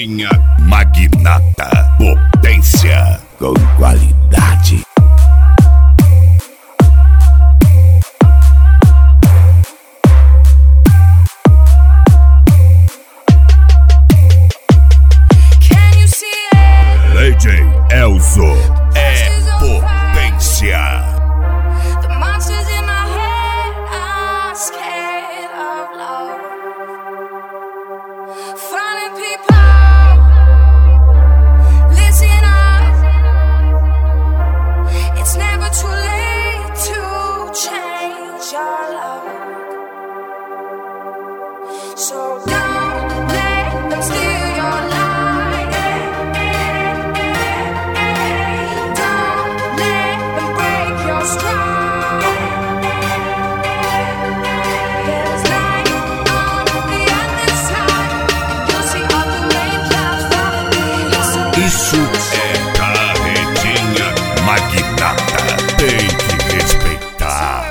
Carretinha magnata, potência com qualidade. DJ Elzo é potência. So don't let them steal your light. Don't let them break your stride. There's light on the other side. You'll see all the rain clouds falling. Isso é carretinha magnata. Tem que respeitar.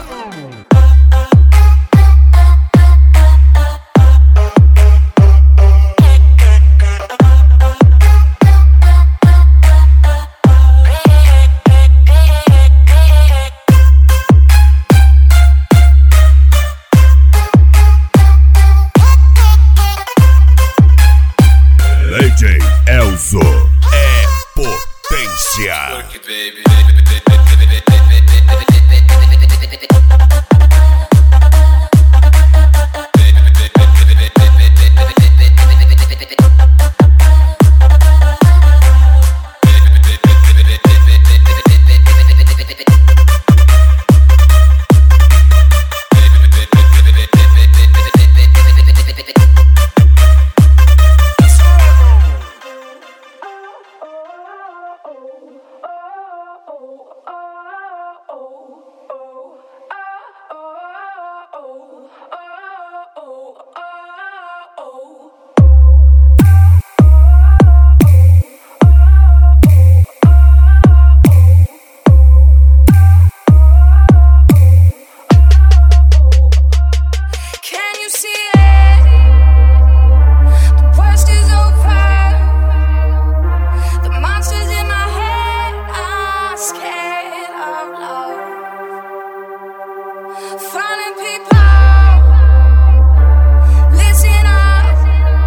DJ Elzo é potência. Work it, baby. Falling people, listen up.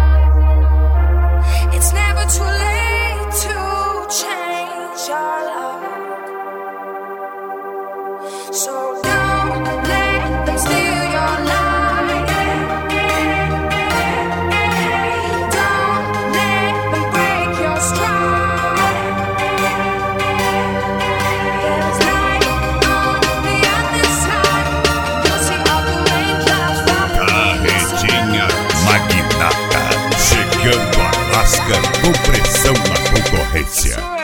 It's never too late to change your luck. So don't let them steal your light. Don't let them break your stride. There's light on the other side. You'll see all the rain clouds falling. Carretinha magnata, chegando a lasca com pressão na concorrência.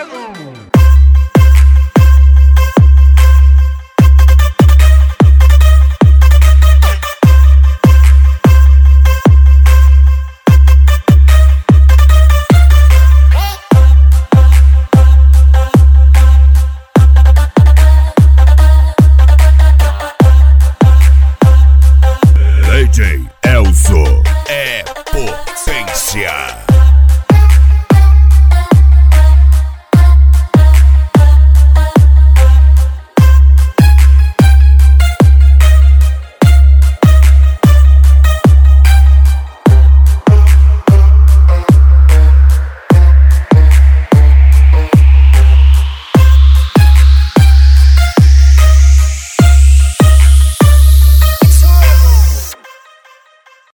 DJ Elzo é potência.